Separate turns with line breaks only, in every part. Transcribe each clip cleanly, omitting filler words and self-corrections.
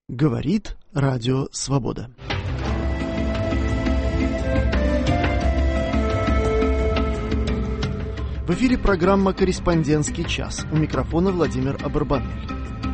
Говорит Радио Свобода. В эфире программа «Корреспондентский час». У микрофона Владимир Абарбанель.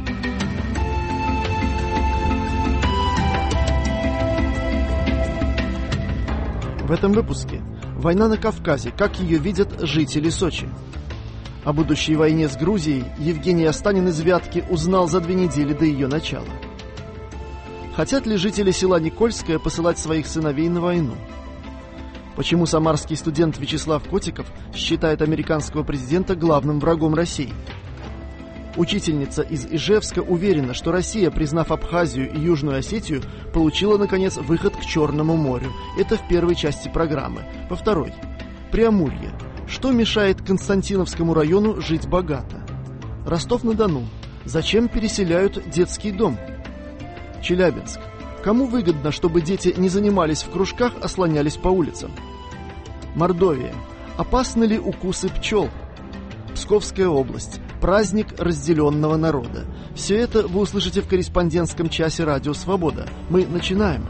В этом выпуске война на Кавказе, как ее видят жители Сочи. О будущей войне с Грузией Евгений Останин из Вятки узнал за 2 недели до ее начала. Хотят ли жители села Никольское посылать своих сыновей на войну? Почему самарский студент Вячеслав Котиков считает американского президента главным врагом России? Учительница из Ижевска уверена, что Россия, признав Абхазию и Южную Осетию, получила, наконец, выход к Черному морю. Это в первой части программы. Во второй – Преамурье. Что мешает Константиновскому району жить богато? Ростов-на-Дону. Зачем переселяют детский дом? Челябинск. Кому выгодно, чтобы дети не занимались в кружках, а слонялись по улицам? Мордовия. Опасны ли укусы пчел? Псковская область. Праздник разделенного народа. Все это вы услышите в корреспондентском часе Радио Свобода. Мы начинаем.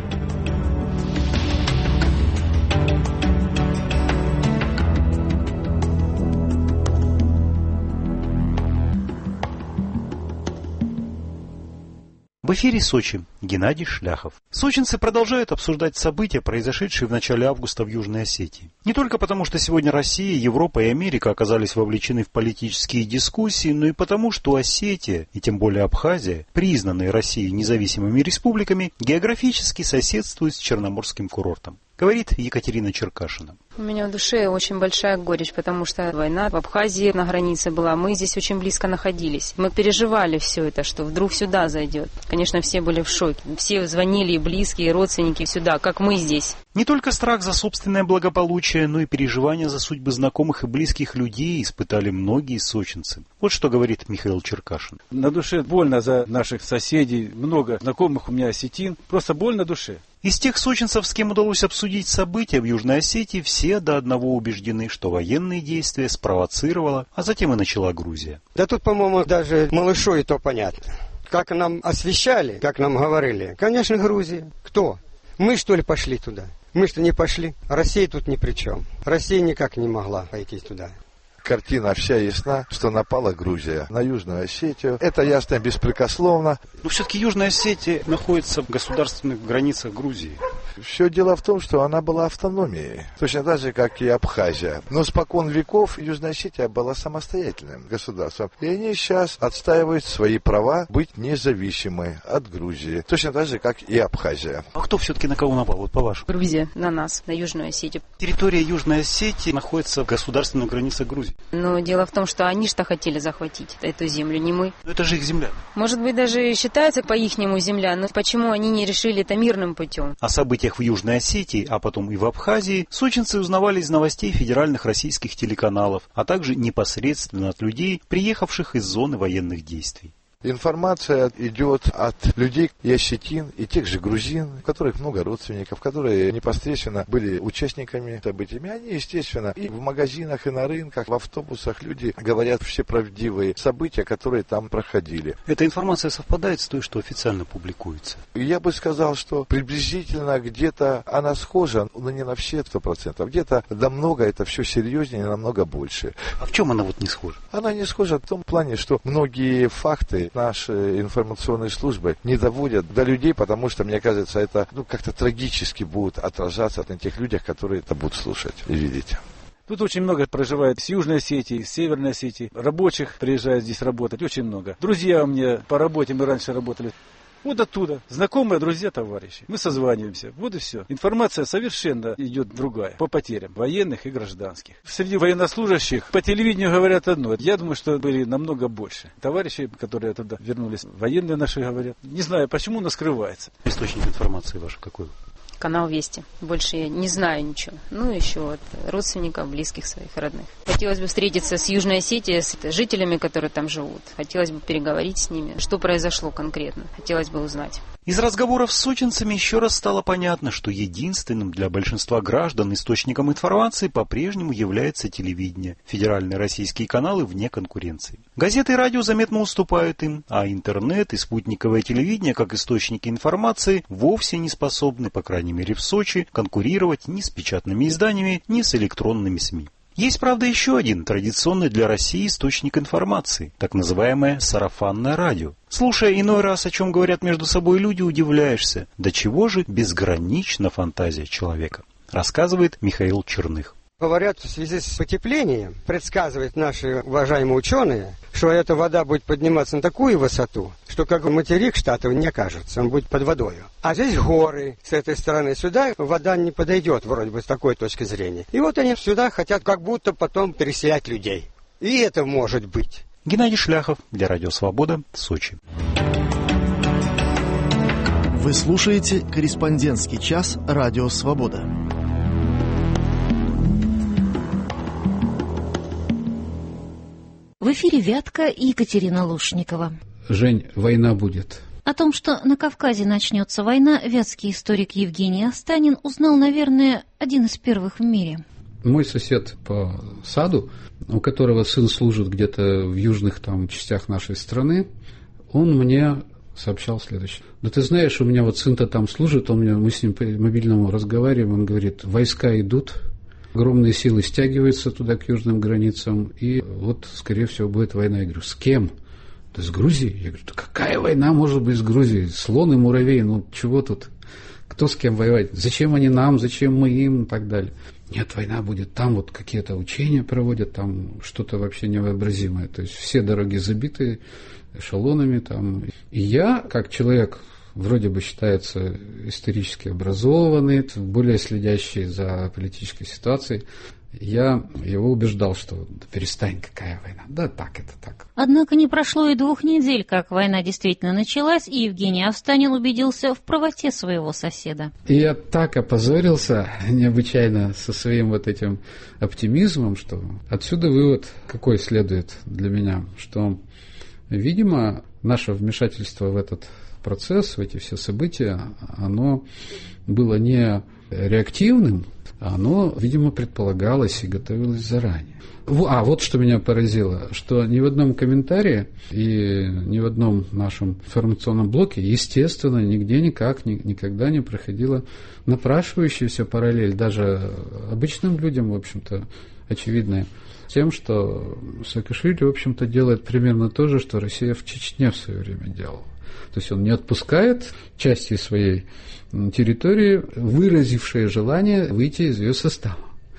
В эфире Сочи. Геннадий Шляхов. Сочинцы продолжают обсуждать события, произошедшие в начале августа в Южной Осетии. Не только потому, что сегодня Россия, Европа и Америка оказались вовлечены в политические дискуссии, но и потому, что Осетия, и тем более Абхазия, признанные Россией независимыми республиками, географически соседствуют с Черноморским курортом. Говорит Екатерина Черкашина.
У меня в душе очень большая горечь, потому что война в Абхазии на границе была. Мы здесь очень близко находились. Мы переживали все это, что вдруг сюда зайдет. Конечно, все были в шоке. Все звонили, и близкие, и родственники сюда, как мы здесь.
Не только страх за собственное благополучие, но и переживания за судьбы знакомых и близких людей испытали многие сочинцы. Вот что говорит Михаил Черкашин.
На душе больно за наших соседей. Много знакомых у меня осетин. Просто боль на душе.
Из тех сочинцев, с кем удалось обсудить события в Южной Осетии, все до одного убеждены, что военные действия спровоцировала, а затем и начала Грузия.
Да тут, по-моему, даже малышу и то понятно. Как нам освещали, как нам говорили, конечно, Грузия. Кто? Мы, что ли, пошли туда? Мы что, не пошли? Россия тут ни при чем. Россия никак не могла пойти туда.
Картина вся ясна, что напала Грузия на Южную Осетию. Это ясно беспрекословно.
Но все-таки Южная Осетия находится в государственных границах Грузии.
Все дело в том, что она была автономией, точно так же, как и Абхазия. Но спокон веков Южная Осетия была самостоятельным государством. И они сейчас отстаивают свои права быть независимой от Грузии. Точно так же, как и Абхазия.
А кто все-таки на кого напал, вот по-вашему?
Грузия на нас, на Южную Осетию.
Территория Южной Осетии находится в государственных границах Грузии.
Но дело в том, что они что хотели захватить эту землю, не мы.
Но это же их земля.
Может быть, даже считается по-ихнему земля, но почему они не решили это мирным путем?
О событиях в Южной Осетии, а потом и в Абхазии, сочинцы узнавали из новостей федеральных российских телеканалов, а также непосредственно от людей, приехавших из зоны военных действий.
Информация идет от людей и осетин, и тех же грузин, у которых много родственников, которые непосредственно были участниками событий. Они, естественно, и в магазинах, и на рынках, в автобусах люди говорят все правдивые события, которые там проходили.
Эта информация совпадает с той, что официально публикуется?
Я бы сказал, что приблизительно где-то она схожа, но не на все 100%. Где-то намного это все серьезнее, намного больше.
А в чем она вот не схожа?
Она не схожа в том плане, что многие факты наши информационные службы не доводят до людей, потому что, мне кажется, это как-то трагически будет отражаться на тех людях, которые это будут слушать и видеть.
Тут очень много проживает с Южной Осетии, с Северной Осетии. Рабочих приезжают здесь работать, очень много. Друзья у меня по работе, мы раньше работали. Вот оттуда. Знакомые, друзья, товарищи. Мы созваниваемся. Вот и все. Информация совершенно идет другая. По потерям военных и гражданских. Среди военнослужащих по телевидению говорят одно. Я думаю, что были намного больше. Товарищи, которые оттуда вернулись, военные наши говорят. Не знаю, почему, но скрывается.
Источник информации ваш какой?
канал Вести. Больше я не знаю ничего. Ну, еще от родственников, близких своих, родных. Хотелось бы встретиться с Южной Осетией, с жителями, которые там живут. Хотелось бы переговорить с ними. Что произошло конкретно? Хотелось бы узнать.
Из разговоров с сочинцами еще раз стало понятно, что единственным для большинства граждан источником информации по-прежнему является телевидение. Федеральные российские каналы вне конкуренции. Газеты и радио заметно уступают им, а интернет и спутниковое телевидение, как источники информации, вовсе не способны, по крайней мере в Сочи, конкурировать ни с печатными изданиями, ни с электронными СМИ. Есть, правда, еще один традиционный для России источник информации, так называемое сарафанное радио. Слушая иной раз, о чем говорят между собой люди, удивляешься, до чего же безгранична фантазия человека, рассказывает Михаил Черных.
Говорят, в связи с потеплением, предсказывают наши уважаемые ученые, что эта вода будет подниматься на такую высоту, что как материк Штатов не окажется, он будет под водою. А здесь горы с этой стороны, сюда вода не подойдет, вроде бы, с такой точки зрения. И вот они сюда хотят как будто потом переселять людей. И это может быть.
Геннадий Шляхов для Радио Свобода, Сочи.
Вы слушаете «Корреспондентский час» Радио Свобода.
В эфире Вятка и Екатерина Лушникова.
Жень, война будет.
О том, что на Кавказе начнется война, вятский историк Евгений Останин узнал, наверное, один из первых в мире.
Мой сосед по саду, у которого сын служит где-то в южных там частях нашей страны, он мне сообщал следующее. Да ты знаешь, у меня вот сын-то там служит, мы с ним по мобильному разговариваем, он говорит, войска идут, огромные силы стягиваются туда, к южным границам, и вот, скорее всего, будет война. Я говорю, с кем? Да с Грузией. Я говорю, да какая война может быть с Грузией? Слон и муравей, ну чего тут? Кто с кем воевать? Зачем они нам, зачем мы им и так далее? Нет, война будет там, вот какие-то учения проводят, там что-то вообще невообразимое. То есть все дороги забиты эшелонами там. И я, как человек, вроде бы считается исторически образованный, более следящий за политической ситуацией, я его убеждал, что перестань, какая война. Да так, это так.
Однако не прошло и 2 недель, как война действительно началась, и Евгений Останин убедился в правоте своего соседа.
И я так опозорился необычайно со своим вот этим оптимизмом, что отсюда вывод какой следует для меня, что, видимо, наше вмешательство в этот процесс, в эти все события, оно было не реактивным, оно, видимо, предполагалось и готовилось заранее. Вот что меня поразило, что ни в одном комментарии и ни в одном нашем информационном блоке, естественно, нигде никогда не проходила напрашивающаяся параллель, даже обычным людям, в общем-то, очевидная, тем, что Саакашвили, в общем-то, делает примерно то же, что Россия в Чечне в свое время делала. То есть он не отпускает части своей территории, выразившие желание выйти из ее состава.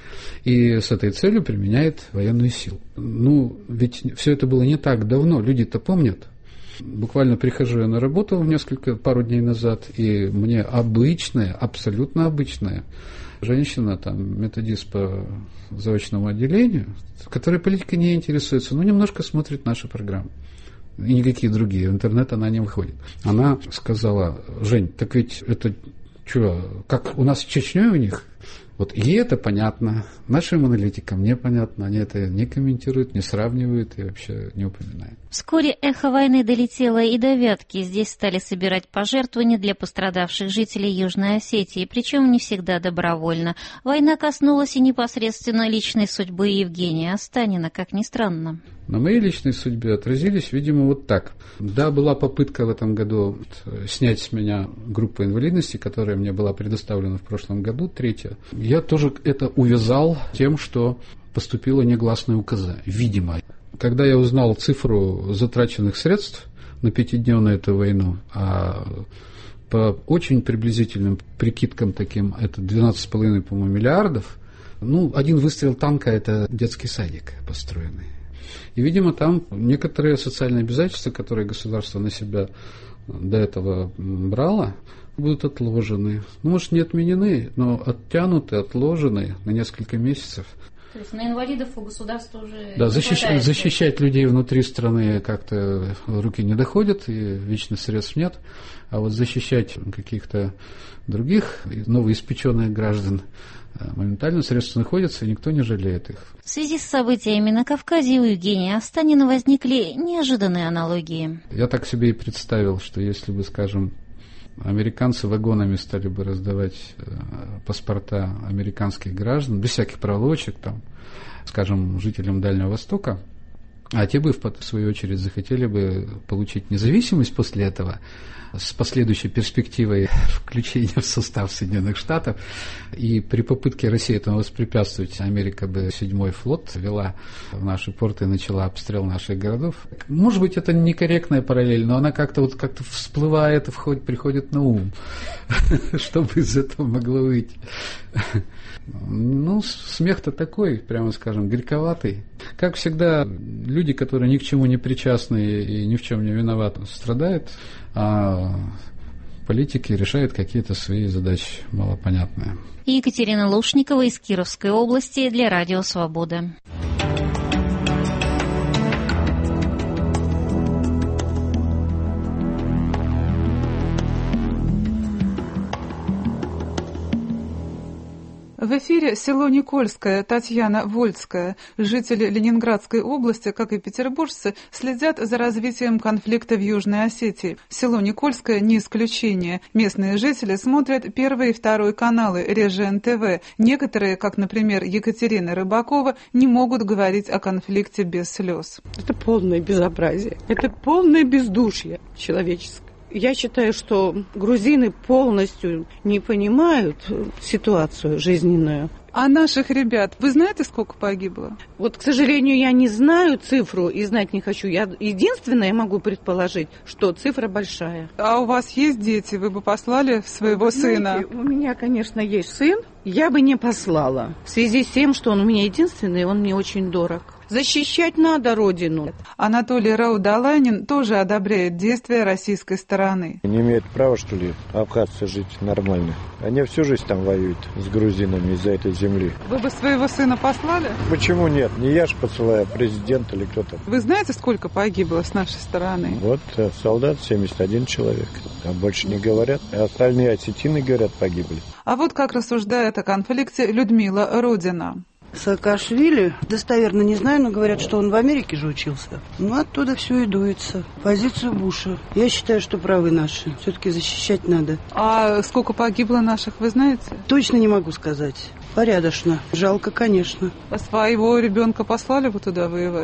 И с этой целью применяет военную силу. Ну, ведь все это было не так давно, люди-то помнят. Буквально прихожу я на работу пару дней назад, и мне обычная, абсолютно обычная женщина, там, методист по заочному отделению, которая политикой не интересуется, но немножко смотрит наши программы. И никакие другие. В интернет она не выходит. Она сказала, Жень, так ведь это что, как у нас с Чечней у них? Вот ей это понятно, нашим аналитикам непонятно, они это не комментируют, не сравнивают и вообще не упоминают.
Вскоре эхо войны долетело и до Вятки. Здесь стали собирать пожертвования для пострадавших жителей Южной Осетии, причем не всегда добровольно. Война коснулась и непосредственно личной судьбы Евгения Останина, как ни странно.
На моей личной судьбе отразились, видимо, вот так. Да, была попытка в этом году снять с меня группу инвалидности, которая мне была предоставлена в прошлом году, 3-я. Я тоже это увязал тем, что поступило негласное указание, видимо. Когда я узнал цифру затраченных средств на 5-дневную эту войну, а по очень приблизительным прикидкам таким, это 12,5, по-моему, миллиардов, один выстрел танка – это детский садик построенный. И, видимо, там некоторые социальные обязательства, которые государство на себя до этого брало, будут отложены. Может, не отменены, но оттянуты, отложены на несколько месяцев.
То есть на инвалидов у государства уже
Да, защищать людей внутри страны как-то руки не доходят, и вечно средств нет. А вот защищать каких-то других новоиспеченных граждан моментально средства находятся, и никто не жалеет их.
В связи с событиями на Кавказе у Евгения Останина возникли неожиданные аналогии.
Я так себе и представил, что если бы, скажем, американцы вагонами стали бы раздавать паспорта американских граждан, без всяких проволочек, там, скажем, жителям Дальнего Востока, а те бы, в свою очередь, захотели бы получить независимость после этого, с последующей перспективой включения в состав Соединенных Штатов. И при попытке России этому воспрепятствовать, Америка бы 7-й флот вела в наши порты и начала обстрел наших городов. Может быть, это некорректная параллель, но она как-то всплывает, приходит на ум. Что бы из этого могло выйти? Ну, смех-то такой, прямо скажем, горьковатый. Как всегда, люди, которые ни к чему не причастны и ни в чем не виноваты, страдают, а политики решают какие-то свои задачи малопонятные.
Екатерина Лушникова из Кировской области для Радио Свобода.
В эфире село Никольское, Татьяна Вольская. Жители Ленинградской области, как и петербуржцы, следят за развитием конфликта в Южной Осетии. Село Никольское не исключение. Местные жители смотрят первый и второй каналы, реже НТВ. Некоторые, как, например, Екатерина Рыбакова, не могут говорить о конфликте без слез.
Это полное безобразие. Это полное бездушье человеческое. Я считаю, что грузины полностью не понимают ситуацию жизненную.
А наших ребят, вы знаете, сколько погибло?
Вот, к сожалению, я не знаю цифру и знать не хочу. Единственное, могу предположить, что цифра большая.
А у вас есть дети? Вы бы послали своего сына?
У меня, конечно, есть сын. Я бы не послала. В связи с тем, что он у меня единственный, он мне очень дорог. Защищать надо родину.
Анатолий Раудаланин тоже одобряет действия российской стороны.
Не имеют права, что ли, абхазцы жить нормально. Они всю жизнь там воюют с грузинами из-за этой земли.
Вы бы своего сына послали?
Почему нет? Не я ж посылаю, а президент или кто-то.
Вы знаете, сколько погибло с нашей стороны?
Вот солдат 71 человек. Там больше не говорят. А остальные осетины, говорят, погибли.
А вот как рассуждает о конфликте Людмила Родина.
Саакашвили, достоверно не знаю, но говорят, что он в Америке же учился. Ну, оттуда все и дуется. Позицию Буша. Я считаю, что правы наши. Все-таки защищать надо.
А сколько погибло наших, вы знаете?
Точно не могу сказать. Порядочно. Жалко, конечно.
А своего ребенка послали бы туда воевать?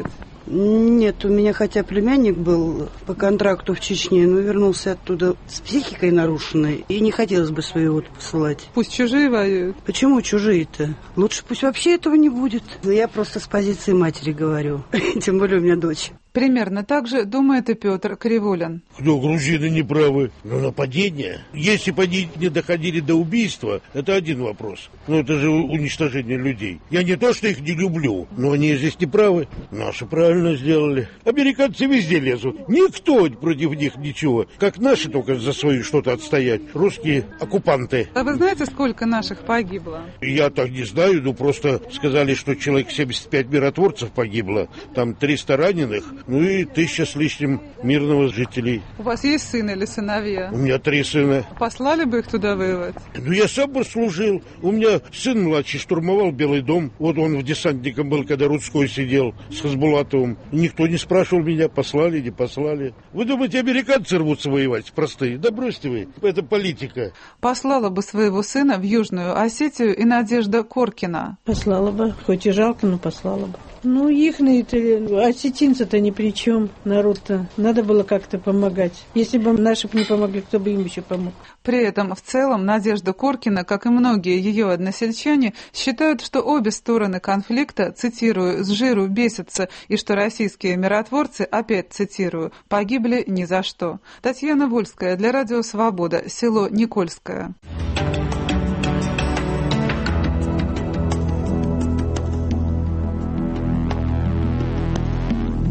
Нет, у меня хотя племянник был по контракту в Чечне, но вернулся оттуда с психикой нарушенной, и не хотелось бы своего посылать.
Пусть чужие воюют.
Почему чужие-то? Лучше пусть вообще этого не будет. Я просто с позиции матери говорю, тем более у меня дочь.
Примерно так же думает и Петр Кривулин.
Но грузины не правы. Но нападение, если бы они не доходили до убийства, это один вопрос. Но это же уничтожение людей. Я не то, что их не люблю, но они здесь не правы. Наши правильно сделали. Американцы везде лезут. Никто против них ничего. Как наши только за свою что-то отстоять. Русские оккупанты.
А вы знаете, сколько наших погибло?
Я так не знаю, но просто сказали, что человек 75 миротворцев погибло. Там 300 раненых. Ну и 1000 с лишним мирных жителей.
У вас есть сын или сыновья?
У меня 3 сына.
Послали бы их туда воевать?
Ну я сам бы служил. У меня сын младший штурмовал Белый дом. Вот он в десантником был, когда Рудской сидел с Хасбулатовым. Никто не спрашивал меня, послали, не послали. Вы думаете, американцы рвутся воевать? Простые. Да бросьте вы. Это политика.
Послала бы своего сына в Южную Осетию и Надежда Коркина.
Послала бы. Хоть и жалко, но послала бы. Ну, ихные-то, осетинцы-то ни при чем, народ-то. Надо было как-то помогать. Если бы наши не помогли, кто бы им еще помог?
При этом, в целом, Надежда Коркина, как и многие ее односельчане, считают, что обе стороны конфликта, цитирую, «с жиру бесятся», и что российские миротворцы, опять цитирую, «погибли ни за что». Татьяна Вольская для Радио Свобода, село Никольское.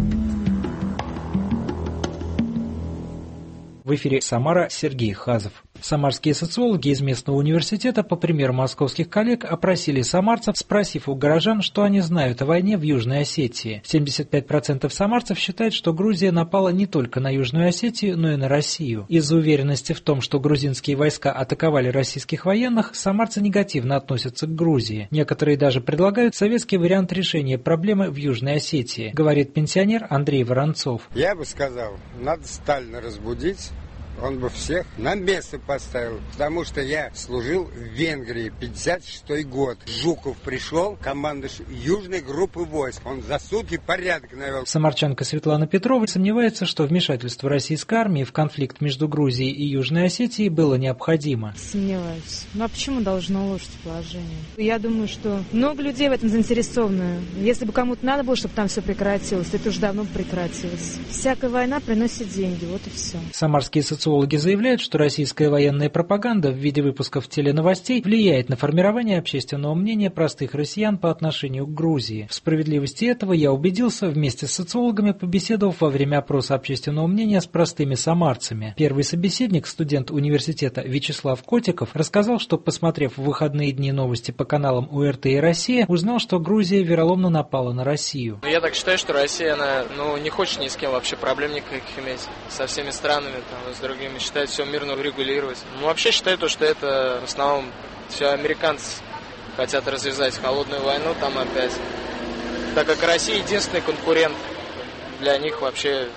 В эфире Самара, Сергей Хазов. Самарские социологи из местного университета, по примеру московских коллег, опросили самарцев, спросив у горожан, что они знают о войне в Южной Осетии. 75% самарцев считают, что Грузия напала не только на Южную Осетию, но и на Россию. Из-за уверенности в том, что грузинские войска атаковали российских военных, самарцы негативно относятся к Грузии. Некоторые даже предлагают советский вариант решения проблемы в Южной Осетии, говорит пенсионер Андрей Воронцов.
Я бы сказал, надо Сталина разбудить. Он бы всех на место поставил, потому что я служил в Венгрии 56-й год. Жуков пришел, командующий южной группы войск. Он за сутки порядок навел.
Самарчанка Светлана Петрова сомневается, что вмешательство российской армии в конфликт между Грузией и Южной Осетией было необходимо.
Сомневаюсь. Ну а почему должно улучшить положение? Я думаю, что много людей в этом заинтересованы. Если бы кому-то надо было, чтобы там все прекратилось, то это уже давно прекратилось. Всякая война приносит деньги, вот и все.
Самарские социологи заявляют, что российская военная пропаганда в виде выпусков теленовостей влияет на формирование общественного мнения простых россиян по отношению к Грузии. В справедливости этого я убедился, вместе с социологами побеседовав во время опроса общественного мнения с простыми самарцами. Первый собеседник, студент университета Вячеслав Котиков, рассказал, что, посмотрев в выходные дни новости по каналам УРТ и «Россия», узнал, что Грузия вероломно напала на Россию.
Я так считаю, что Россия, она не хочет ни с кем вообще проблем никаких иметь. Со всеми странами, с другими считает все мирно регулировать. Вообще считаю, что это в основном все американцы хотят развязать холодную войну там опять. Так как Россия единственный конкурент для них вообще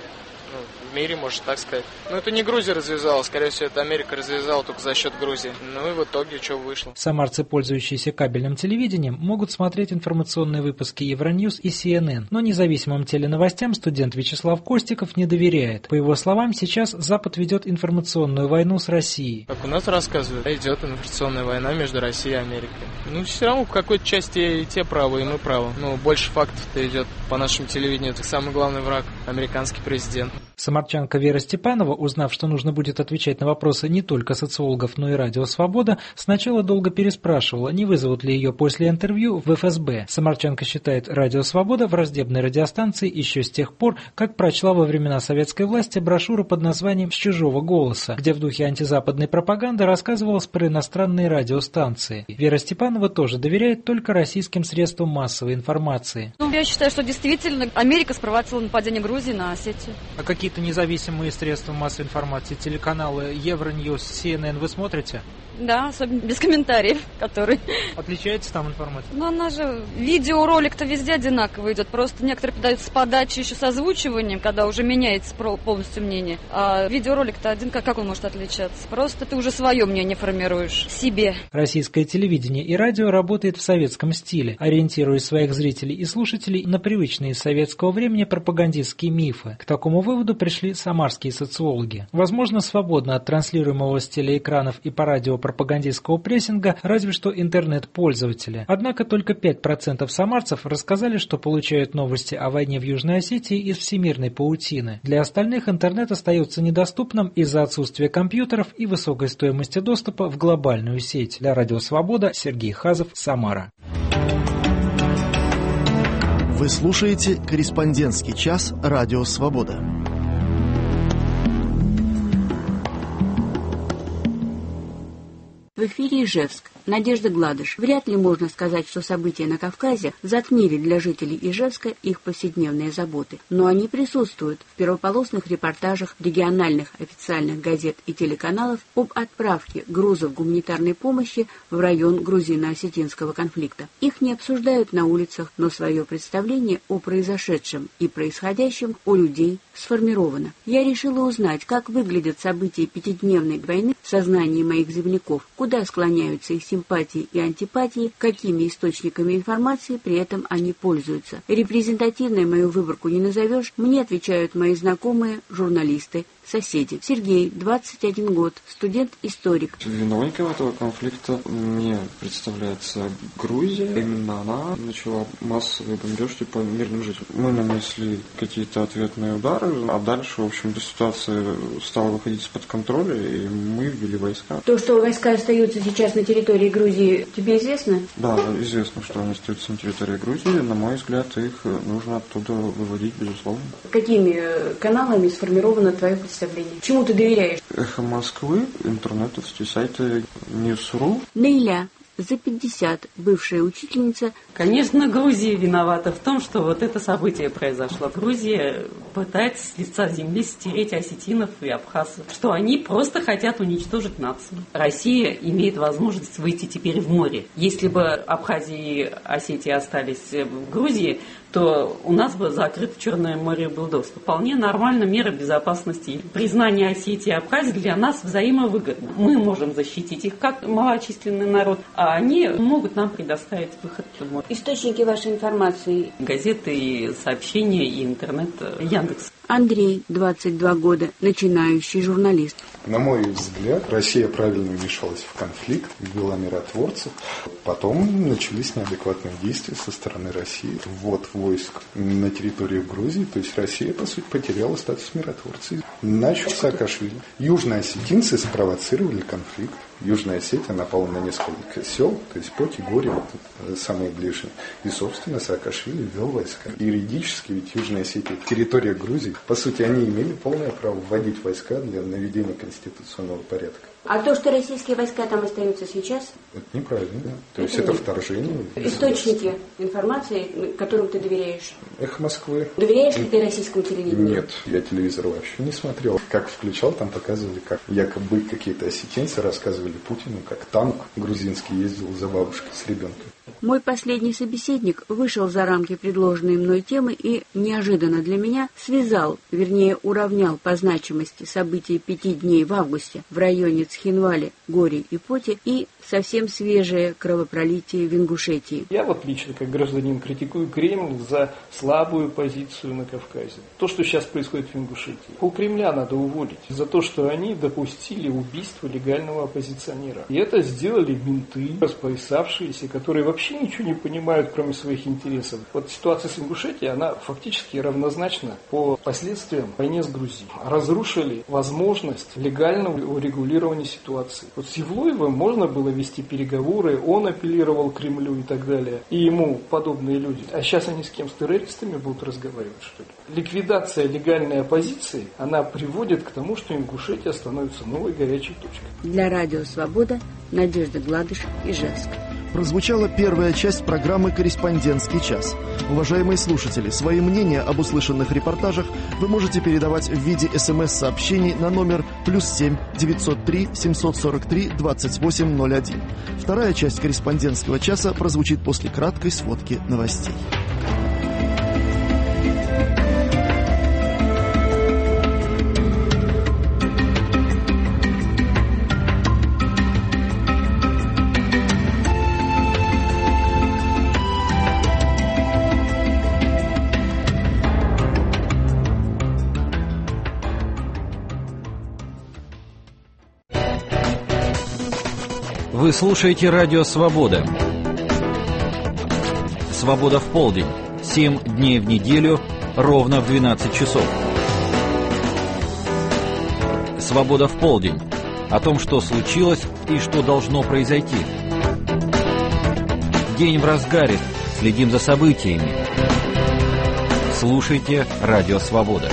в мире, можно так сказать. Это не Грузия развязала, скорее всего, это Америка развязала только за счет Грузии. И в итоге что вышло?
Самарцы, пользующиеся кабельным телевидением, могут смотреть информационные выпуски Евроньюз и CNN, но независимым теленовостям студент Вячеслав Костиков не доверяет. По его словам, сейчас Запад ведет информационную войну с Россией.
Как у нас рассказывают, идет информационная война между Россией и Америкой. Все равно в какой-то части и те правы, и мы правы. Больше фактов-то идет по нашему телевидению. Это самый главный враг, американский президент.
Самарчанка Вера Степанова, узнав, что нужно будет отвечать на вопросы не только социологов, но и Радио Свобода, сначала долго переспрашивала, не вызовут ли ее после интервью в ФСБ. Самарчанка считает Радио Свобода враждебной радиостанцией еще с тех пор, как прочла во времена советской власти брошюру под названием «С чужого голоса», где в духе антизападной пропаганды рассказывалось про иностранные радиостанции. Вера Степанова тоже доверяет только российским средствам массовой информации.
Я считаю, что действительно Америка спровоцировала нападение Грузии на Осетию.
А какие-то независимые средства массовой информации, телеканалы Евроньюз, CNN вы смотрите?
Да, особенно без комментариев, которые...
Отличается там информация?
Она же... Видеоролик-то везде одинаково идет. Просто некоторые подают с подачи еще с озвучиванием, когда уже меняется полностью мнение. А видеоролик-то один, как он может отличаться? Просто ты уже свое мнение формируешь себе.
Российское телевидение и радио работает в советском стиле, ориентируя своих зрителей и слушателей на привычные с советского времени пропагандистские мифы. К такому выводу пришли самарские социологи. Возможно, свободно от транслируемого с телеэкранов и по радио пропагандистского прессинга, разве что интернет-пользователи. Однако только 5% самарцев рассказали, что получают новости о войне в Южной Осетии из всемирной паутины. Для остальных интернет остается недоступным из-за отсутствия компьютеров и высокой стоимости доступа в глобальную сеть. Для Радио Свобода Сергей Хазов, Самара.
Вы слушаете «Корреспондентский час» Радио Свобода.
В эфире Ижевск. Надежда Гладыш. Вряд ли можно сказать, что события на Кавказе затмили для жителей Ижевска их повседневные заботы. Но они присутствуют в первополосных репортажах региональных официальных газет и телеканалов об отправке грузов гуманитарной помощи в район грузино-осетинского конфликта. Их не обсуждают на улицах, но свое представление о произошедшем и происходящем у людей сформировано. Я решила узнать, как выглядят события пятидневной войны в сознании моих земляков, куда склоняются их симпатии и антипатии, какими источниками информации при этом они пользуются. Репрезентативной мою выборку не назовешь, мне отвечают мои знакомые, журналисты, соседи. Сергей, 21 год, студент-историк.
Виновником этого конфликта мне представляется Грузия. Именно она начала массовый бомбеж по мирным жителям. Мы нанесли какие-то ответные удары, а дальше, в общем-то, ситуация стала выходить из-под контроля, и мы ввели войска.
То, что войска остаются сейчас на территории Грузии, тебе известно?
Да, известно, что они остаются на территории Грузии. На мой взгляд, их нужно оттуда выводить, безусловно.
Какими каналами сформировано твое представление представление? Чему ты доверяешь?
Эхо Москвы, интернетовские сайты News.ru.
Наиля, за 50, бывшая учительница.
Конечно, Грузия виновата в том, что вот это событие произошло. Грузия пытается с лица земли стереть осетинов и абхазов, что они просто хотят уничтожить нацию. Россия имеет возможность выйти теперь в море. Если бы Абхазия и Осетия остались в Грузии, то у нас бы закрыто Черное море был доступ. Вполне нормально, мера безопасности. Признание Осетии и Абхазии для нас взаимовыгодно. Мы можем защитить их как малочисленный народ, а они могут нам предоставить выход в море.
Источники вашей информации?
Газеты, и сообщения, и интернет, Яндекс.
Андрей, 22 года, начинающий журналист.
На мой взгляд, Россия правильно вмешалась в конфликт, ввела миротворцев. Потом начались неадекватные действия со стороны России. Ввод войск на территорию Грузии, то есть Россия, по сути, потеряла статус миротворца. Начал Саакашвили. Южные осетинцы спровоцировали конфликт. Южная Осетия напала на несколько сел, то есть Поти, Горе, вот, самые ближние. И, собственно, Саакашвили ввел войска. Юридически ведь Южная Осетия – территория Грузии. По сути, они имели полное право вводить войска для наведения конституционного порядка.
А то, что российские войска там остаются сейчас?
Это неправильно, да. То есть это вторжение.
Источники информации, которым ты доверяешь?
Эхо Москвы.
Доверяешь ли ты российскому телевидению?
Нет, я телевизор вообще не смотрел. Как включал, там показывали, как якобы какие-то осетинцы рассказывали Путину, как танк грузинский ездил за бабушкой с ребенком.
Мой последний собеседник вышел за рамки предложенной мной темы и, неожиданно для меня, уравнял по значимости события 5 дней в августе в районе Цхинвали, Горе и Поти и совсем свежее кровопролитие в Ингушетии.
Я вот лично, как гражданин, критикую Кремль за слабую позицию на Кавказе. То, что сейчас происходит в Ингушетии. У Кремля надо уволить за то, что они допустили убийство легального оппозиционера. И это сделали менты, распоясавшиеся, которые вообще ничего не понимают, кроме своих интересов. Вот ситуация с Ингушетией, она фактически равнозначна по последствиям войне с Грузией. Разрушили возможность легального урегулирования ситуации. Вот с Евлоевым можно было вести переговоры, он апеллировал к Кремлю и так далее, и ему подобные люди. А сейчас они с кем? С террористами будут разговаривать, что ли? Ликвидация легальной оппозиции, она приводит к тому, что Ингушетия становится новой горячей точкой.
Для Радио Свобода Надежда Гладыш, Ижевск.
Прозвучала первая часть программы «Корреспондентский час». Уважаемые слушатели, свои мнения об услышанных репортажах вы можете передавать в виде СМС-сообщений на номер +7 903 743 2801. Вторая часть «Корреспондентского часа» прозвучит после краткой сводки новостей.
Вы слушаете Радио Свобода. Свобода в полдень. 7 дней в неделю, ровно в 12 часов. Свобода в полдень. О том, что случилось и что должно произойти. День в разгаре. Следим за событиями. Слушайте Радио Свобода.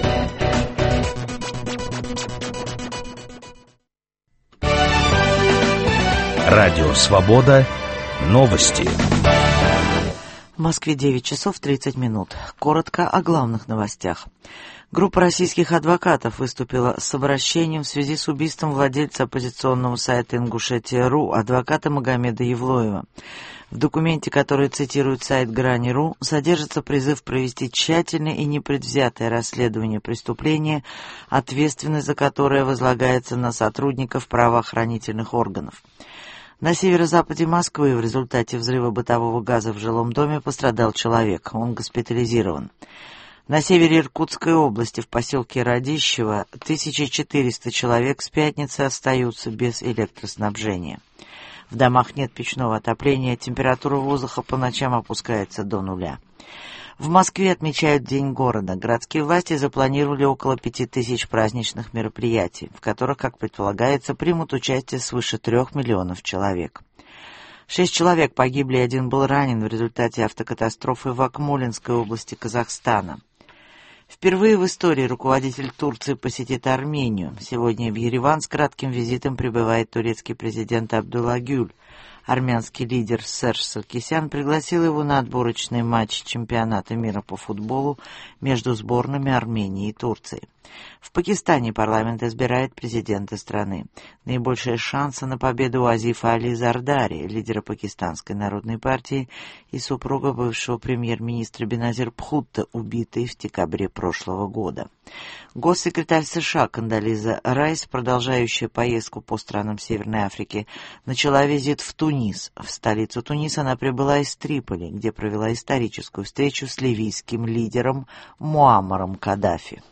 Радио Свобода. Новости.
В Москве 9 часов 30 минут. Коротко о главных новостях. Группа российских адвокатов выступила с обращением в связи с убийством владельца оппозиционного сайта Ингушетия.ру адвоката Магомеда Евлоева. В документе, который цитирует сайт Грани.ру, содержится призыв провести тщательное и непредвзятое расследование преступления, ответственность за которое возлагается на сотрудников правоохранительных органов. На северо-западе Москвы в результате взрыва бытового газа в жилом доме пострадал человек. Он госпитализирован. На севере Иркутской области в поселке Радищево 1400 человек с пятницы остаются без электроснабжения. В домах нет печного отопления, температура воздуха по ночам опускается до 0. В Москве отмечают День города. Городские власти запланировали около 5000 праздничных мероприятий, в которых, как предполагается, примут участие свыше 3 миллионов человек. 6 человек погибли и 1 был ранен в результате автокатастрофы в Акмолинской области Казахстана. Впервые в истории руководитель Турции посетит Армению. Сегодня в Ереван с кратким визитом прибывает турецкий президент Абдулла Гюль. Армянский лидер Серж Саркисян пригласил его на отборочный матч чемпионата мира по футболу между сборными Армении и Турции. В Пакистане парламент избирает президента страны. Наибольшие шансы на победу у Азифа Али Зардари, лидера Пакистанской народной партии и супруга бывшего премьер-министра Беназир Бхутто, убитой в декабре прошлого года. Госсекретарь США Кондолиза Райс, продолжающая поездку по странам Северной Африки, начала визит в Тунис. В столицу Туниса она прибыла из Триполи, где провела историческую встречу с ливийским лидером Муаммаром Каддафи.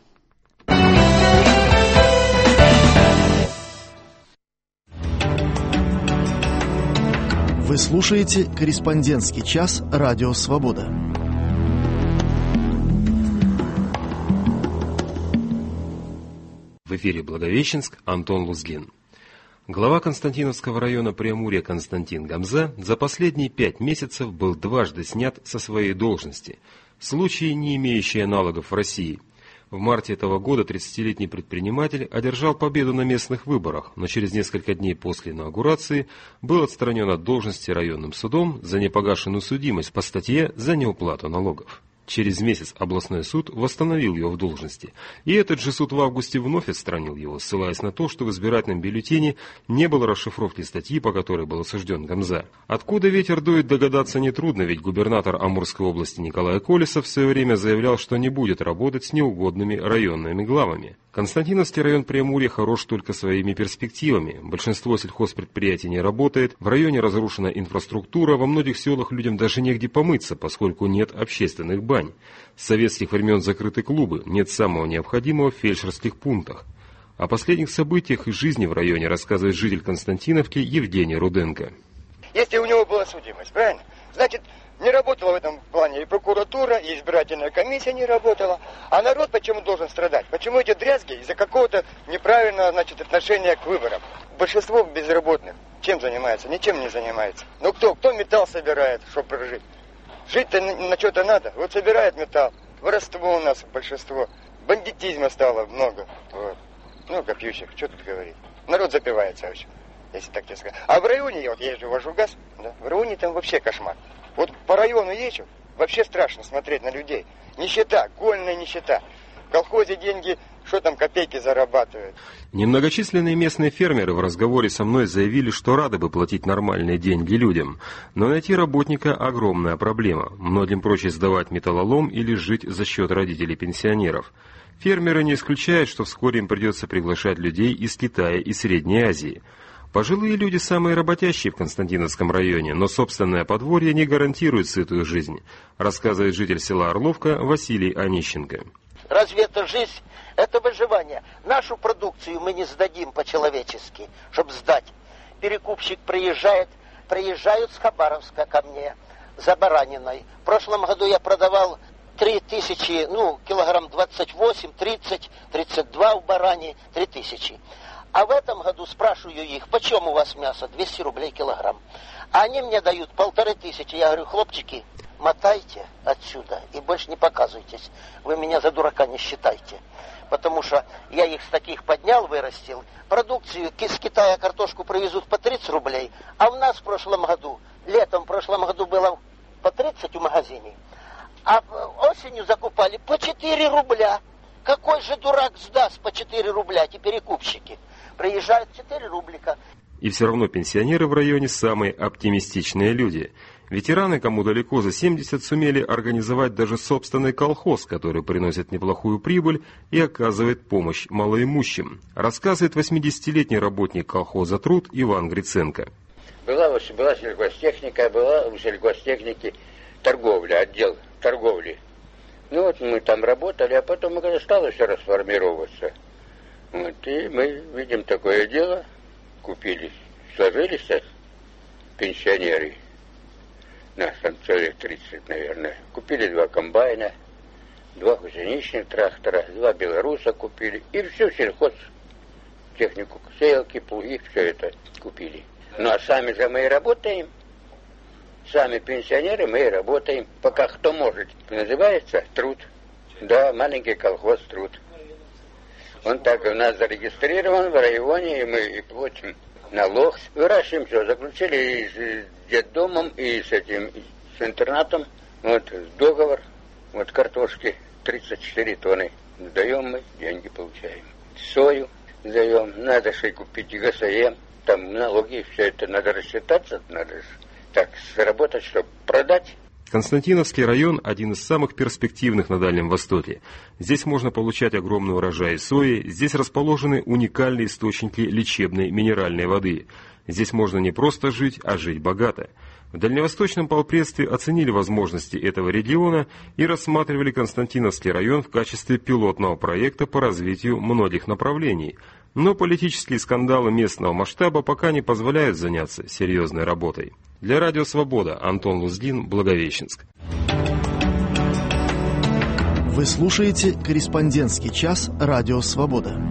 Вы слушаете «Корреспондентский час» Радио Свобода.
В эфире Благовещенск, Антон Лузгин. Глава Константиновского района Преамурья Константин Гамза за последние 5 месяцев был дважды снят со своей должности. Случай, не имеющий аналогов в России. В марте этого года 30-летний предприниматель одержал победу на местных выборах, но через несколько дней после инаугурации был отстранен от должности районным судом за непогашенную судимость по статье за неуплату налогов. Через месяц областной суд восстановил его в должности, и этот же суд в августе вновь отстранил его, ссылаясь на то, что в избирательном бюллетене не было расшифровки статьи, по которой был осужден Гамза. Откуда ветер дует, догадаться нетрудно, ведь губернатор Амурской области Николай Колесов в свое время заявлял, что не будет работать с неугодными районными главами. Константиновский район Преамурья хорош только своими перспективами. Большинство сельхозпредприятий не работает, в районе разрушена инфраструктура, во многих селах людям даже негде помыться, поскольку нет общественных бань. С советских времен закрыты клубы, нет самого необходимого в фельдшерских пунктах. О последних событиях и жизни в районе рассказывает житель Константиновки Евгений Руденко.
Если у него была судимость, правильно? Значит, не работала в этом плане и прокуратура, и избирательная комиссия не работала. А народ почему должен страдать? Почему эти дрязги из-за какого-то неправильного, значит, отношения к выборам? Большинство безработных чем занимается? Ничем не занимается. Ну кто? Кто металл собирает, чтобы прожить? Жить-то на что-то надо. Вот собирает металл. Воровство у нас большинство. Бандитизма стало много. Вот. Много пьющих. Что тут говорить? Народ запивается, в общем, если так тебе сказать. А в районе, я вот езжу в Ажугас, да, в районе там вообще кошмар. Вот по району езжу, вообще страшно смотреть на людей. Нищета, гольная нищета. В колхозе деньги, что там, копейки зарабатывают.
Немногочисленные местные фермеры в разговоре со мной заявили, что рады бы платить нормальные деньги людям. Но найти работника – огромная проблема. Многим проще сдавать металлолом или жить за счет родителей-пенсионеров. Фермеры не исключают, что вскоре им придется приглашать людей из Китая и Средней Азии. Пожилые люди самые работящие в Константиновском районе, но собственное подворье не гарантирует сытую жизнь, рассказывает житель села Орловка Василий Онищенко.
Разве это жизнь? Это выживание. Нашу продукцию мы не сдадим по-человечески, чтобы сдать. Перекупщик приезжают с Хабаровска ко мне за бараниной. В прошлом году я продавал 3000, килограмм 28, 30, 32 в баране, 3000. А в этом году спрашиваю их, почем у вас мясо? 200 рублей килограмм. А они мне дают 1500. Я говорю, хлопчики, мотайте отсюда и больше не показывайтесь. Вы меня за дурака не считайте. Потому что я их с таких поднял, вырастил. Продукцию с Китая картошку привезут по 30 рублей. А у нас в прошлом году, летом в прошлом году было по 30 в магазине. А осенью закупали по 4 рубля. Какой же дурак сдаст по 4 рубля, эти перекупщики? Приезжают 4 рублика.
И все равно пенсионеры в районе самые оптимистичные люди. Ветераны, кому далеко за 70, сумели организовать даже собственный колхоз, который приносит неплохую прибыль и оказывает помощь малоимущим, рассказывает 80-летний работник колхоза «Труд» Иван Гриценко.
Была сельхозтехника, была у сельхозтехники торговля, отдел торговли. Ну вот мы там работали, а потом когда стало все расформироваться. Вот, и мы видим такое дело, купили, сложились пенсионеры, нас там человек 30, наверное, купили 2 комбайна, 2 гусеничных трактора, 2 белоруса купили, и всю сельхозтехнику, сеялки, плуги, все это купили. Ну а сами же мы и работаем, сами пенсионеры мы и работаем, пока кто может. Называется труд. Да, маленький колхоз «Труд». Он так у нас зарегистрирован в районе, и мы платим налог. Выращиваем все, заключили и с детдомом, и с интернатом. Вот договор, вот картошки 34 тонны. Сдаем мы, деньги получаем. Сою сдаем, надо же купить ГСМ, там налоги, все это надо рассчитаться, надо так заработать, чтобы продать.
Константиновский район – один из самых перспективных на Дальнем Востоке. Здесь можно получать огромный урожай сои, здесь расположены уникальные источники лечебной минеральной воды. Здесь можно не просто жить, а жить богато. В дальневосточном полпредстве оценили возможности этого региона и рассматривали Константиновский район в качестве пилотного проекта по развитию многих направлений. Но политические скандалы местного масштаба пока не позволяют заняться серьезной работой. Для Радио Свобода Антон Лузгин, Благовещенск.
Вы слушаете «Корреспондентский час» Радио Свобода.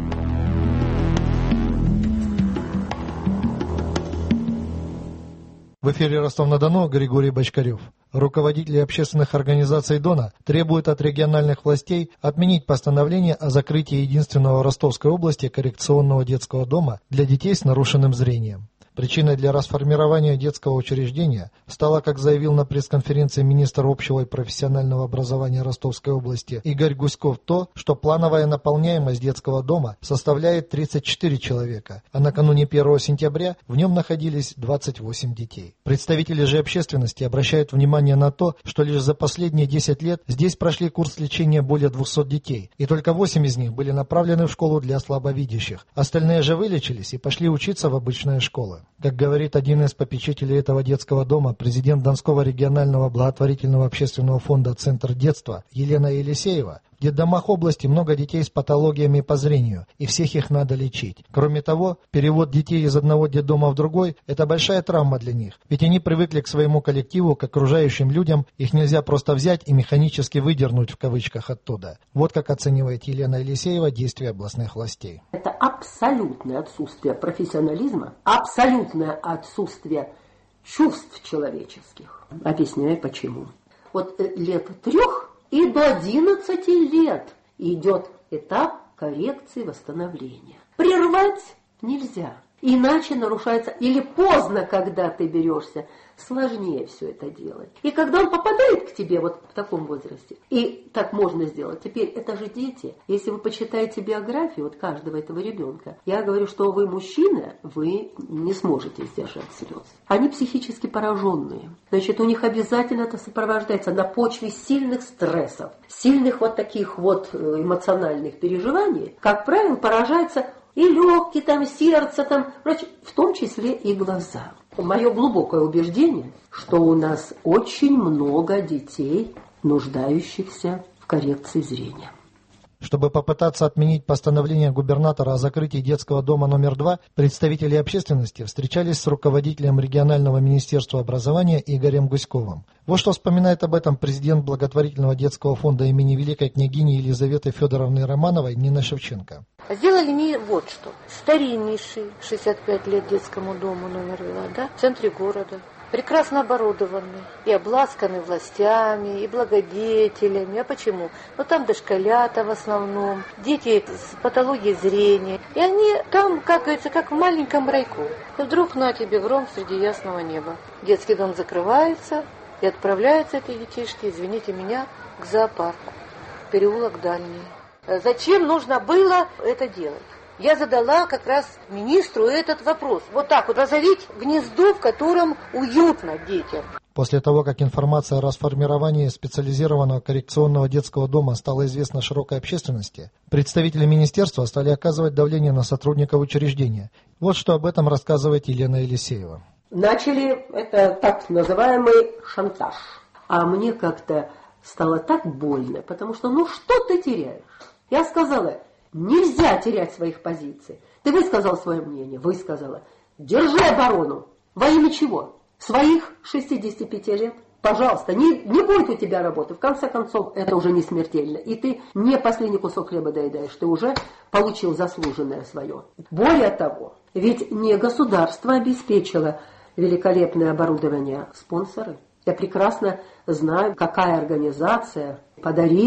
В эфире Ростов-на-Дону Григорий Бочкарев. Руководители общественных организаций Дона требуют от региональных властей отменить постановление о закрытии единственного в Ростовской области коррекционного детского дома для детей с нарушенным зрением. Причиной для расформирования детского учреждения стало, как заявил на пресс-конференции министр общего и профессионального образования Ростовской области Игорь Гуськов, то, что плановая наполняемость детского дома составляет 34 человека, а накануне 1 сентября в нем находились 28 детей. Представители же общественности обращают внимание на то, что лишь за последние 10 лет здесь прошли курс лечения более 200 детей, и только 8 из них были направлены в школу для слабовидящих. Остальные же вылечились и пошли учиться в обычные школы. Как говорит один из попечителей этого детского дома, президент Донского регионального благотворительного общественного фонда «Центр детства» Елена Елисеева, в детдомах области много детей с патологиями по зрению, и всех их надо лечить. Кроме того, перевод детей из одного детдома в другой – это большая травма для них, ведь они привыкли к своему коллективу, к окружающим людям, их нельзя просто взять и механически «выдернуть» в кавычках оттуда. Вот как оценивает Елена Елисеева действия областных властей.
Это абсолютное отсутствие профессионализма, абсолютное отсутствие чувств человеческих. Объясняю почему. Вот лет 3 и до 11 лет идет этап коррекции восстановления. Прервать нельзя, иначе нарушается, или поздно, когда ты берешься, сложнее все это делать. И когда он попадает к тебе вот в таком возрасте, и так можно сделать. Теперь это же дети. Если вы почитаете биографию вот каждого этого ребенка, я говорю, что вы мужчина, вы не сможете сдержать слез. Они психически пораженные. Значит, у них обязательно это сопровождается на почве сильных стрессов, сильных вот таких вот эмоциональных переживаний. Как правило, поражается и легкие, там, сердце, там, в том числе и глаза. Мое глубокое убеждение, что у нас очень много детей, нуждающихся в коррекции зрения.
Чтобы попытаться отменить постановление губернатора о закрытии детского дома номер 2, представители общественности встречались с руководителем регионального министерства образования Игорем Гуськовым. Вот что вспоминает об этом президент благотворительного детского фонда имени великой княгини Елизаветы Федоровны Романовой Нина Шевченко.
Сделали мне вот что. Стариннейший, 65 лет детскому дому номер 2, да, в центре города. Прекрасно оборудованный, и обласканный властями, и благодетелями. А почему? Ну там дошколята в основном, дети с патологией зрения. И они там, как говорится, как в маленьком райку. И вдруг на тебе гром среди ясного неба. Детский дом закрывается, и отправляются эти детишки, извините меня, к зоопарку. Переулок Дальний. Зачем нужно было это делать? Я задала как раз министру этот вопрос. Вот так вот озовить гнездо, в котором уютно детям.
После того, как информация о расформировании специализированного коррекционного детского дома стала известна широкой общественности, представители министерства стали оказывать давление на сотрудников учреждения. Вот что об этом рассказывает Елена Елисеева.
Начали это так называемый шантаж. А мне как-то стало так больно, потому что ну что ты теряешь? Я сказала... Нельзя терять своих позиций. Ты высказал свое мнение, высказала. Держи оборону. Во имя чего? Своих 65 лет? Пожалуйста, не будет у тебя работы. В конце концов, это уже не смертельно. И ты не последний кусок хлеба доедаешь. Ты уже получил заслуженное свое. Более того, ведь не государство обеспечило великолепное оборудование, спонсоры. Я прекрасно знаю, какая организация подарила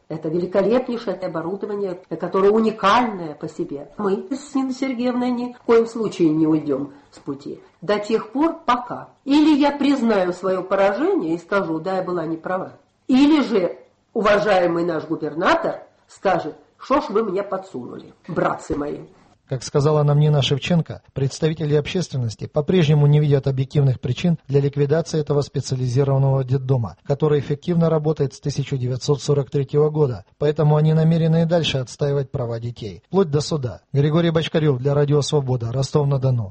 Это великолепнейшее оборудование, которое уникальное по себе. Мы с Ниной Сергеевной ни в коем случае не уйдем с пути. До тех пор, пока. Или я признаю свое поражение и скажу, да, я была не права. Или же уважаемый наш губернатор скажет, что ж вы мне подсунули, братцы мои.
Как сказала нам Нина Шевченко, представители общественности по-прежнему не видят объективных причин для ликвидации этого специализированного детдома, который эффективно работает с 1943 года, поэтому они намерены и дальше отстаивать права детей, вплоть до суда. Григорий Бочкарев для Радио Свобода, Ростов-на-Дону.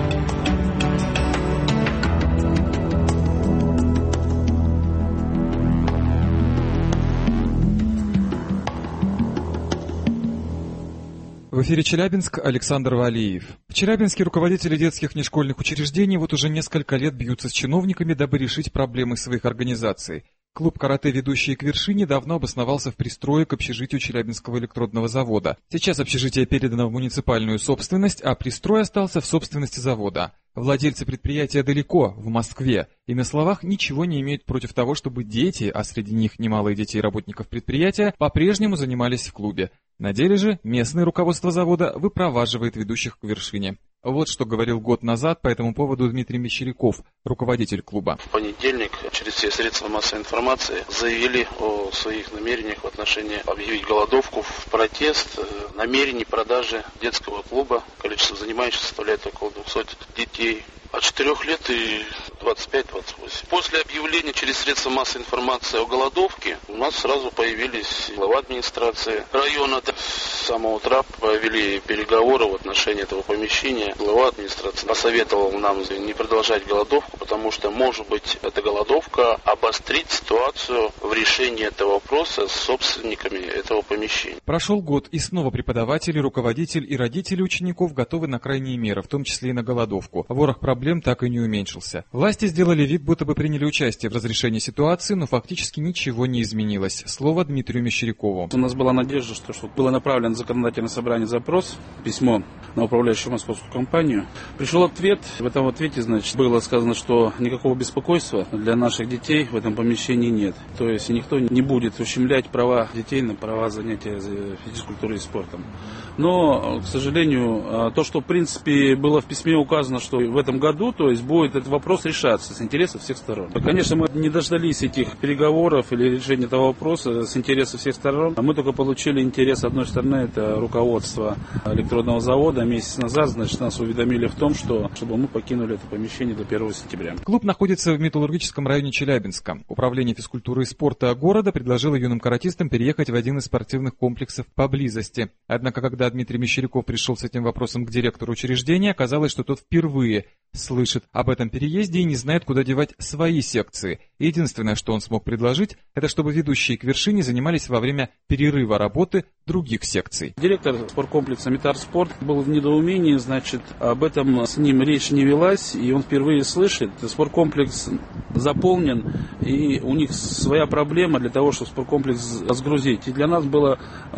В эфире Челябинск, Александр Валиев. В Челябинске руководители детских внешкольных учреждений вот уже несколько лет бьются с чиновниками, дабы решить проблемы своих организаций. Клуб карате «Ведущие к вершине» давно обосновался в пристрое к общежитию Челябинского электродного завода. Сейчас общежитие передано в муниципальную собственность, а пристрой остался в собственности завода. Владельцы предприятия далеко, в Москве, и на словах ничего не имеют против того, чтобы дети, а среди них немало и детей работников предприятия, по-прежнему занимались в клубе. На деле же местное руководство завода выпроваживает ведущих к вершине. Вот что говорил год назад по этому поводу Дмитрий Мещеряков, руководитель клуба.
В понедельник через все средства массовой информации заявили о своих намерениях в отношении объявить голодовку в протест намерений продажи детского клуба. Количество занимающихся составляет около 200 детей. От 4 лет и 25-28. После объявления через средства массовой информации о голодовке у нас сразу появились глава администрации района. С самого утра провели переговоры в отношении этого помещения. Глава администрации посоветовал нам не продолжать голодовку, потому что, может быть, эта голодовка обострит ситуацию в решении этого вопроса с собственниками этого помещения.
Прошел год, и снова преподаватели, руководители и родители учеников готовы на крайние меры, в том числе и на голодовку. Ворох проблем так и не уменьшился. Власти сделали вид, будто бы приняли участие в разрешении ситуации, но фактически ничего не изменилось. Слово Дмитрию Мещерякову.
У нас была надежда, что было направлено в законодательное собрание запрос, письмо на управляющую московскую компанию. Пришел ответ. В этом ответе, было сказано, что никакого беспокойства для наших детей в этом помещении нет. То есть никто не будет ущемлять права детей на права занятия физической культурой и спортом. Но, к сожалению, то, что в принципе было в письме указано, что в этом году, то есть будет этот вопрос решаться с интересов всех сторон. Конечно, мы не дождались этих переговоров или решения этого вопроса с интересов всех сторон. Мы только получили интерес с одной стороны, это руководство электродного завода. Месяц назад, нас уведомили в том, чтобы мы покинули это помещение до 1 сентября.
Клуб находится в металлургическом районе Челябинска. Управление физкультуры и спорта города предложило юным каратистам переехать в один из спортивных комплексов поблизости. Однако, когда Дмитрий Мещеряков пришел с этим вопросом к директору учреждения, оказалось, что тот впервые слышит об этом переезде и не знает, куда девать свои секции. Единственное, что он смог предложить, это чтобы ведущие к вершине занимались во время перерыва работы других секций.
Директор спорткомплекса «Метарспорт» был в недоумении, об этом с ним речь не велась, и он впервые слышит. Спорткомплекс заполнен, и у них своя проблема для того, чтобы спорткомплекс разгрузить. И для нас было,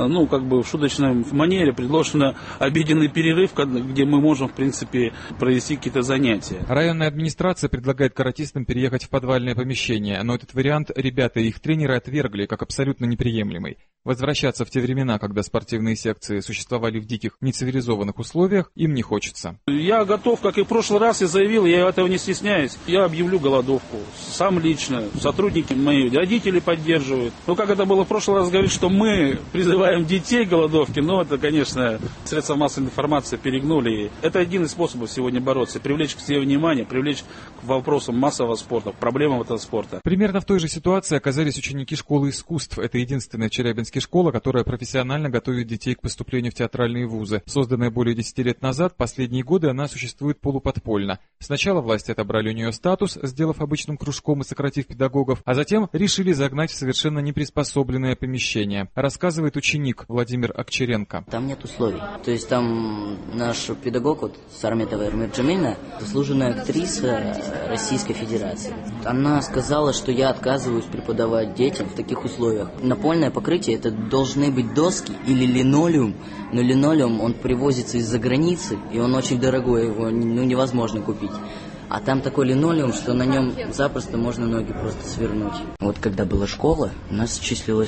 в шуточной манере предложено обеденный перерыв, где мы можем, в принципе, провести какие-то занятия.
Районная администрация предлагает каратистам переехать в подвальное помещение, но этот вариант ребята и их тренеры отвергли как абсолютно неприемлемый. Возвращаться в те времена, когда спортивные секции существовали в диких, нецивилизованных условиях, им не хочется.
Я готов, как и в прошлый раз я заявил, я этого не стесняюсь. Я объявлю голодовку. Сам лично. Сотрудники мои, родители поддерживают. Как это было в прошлый раз, говорить, что мы призываем детей к голодовке, это, конечно, средства массовой информации перегнули. Это один из способов сегодня бороться. Привлечь к себе внимание, привлечь к вопросам массового спорта, к проблемам этого спорта.
Примерно в той же ситуации оказались ученики школы искусств. Это единственная Челябинская школа, которая профессионально готовит детей к поступлению в театральные вузы. Созданная более 10 лет назад, последние годы она существует полуподпольно. Сначала власти отобрали у нее статус, сделав обычным кружком и сократив педагогов, а затем решили загнать в совершенно неприспособленное помещение. Рассказывает ученик Владимир Акчеренко.
Там нет условий. То есть там наш педагог, Сарметова Эрмир Джамильна, заслуженная актриса Российской Федерации. Она сказала, что я отказываюсь преподавать детям в таких условиях. Напольное покрытие это должны быть доски или линолеум, но линолеум он привозится из-за границы, и он очень дорогой, его невозможно купить. А там такой линолеум, что на нем запросто можно ноги просто свернуть. Когда была школа, у нас числилось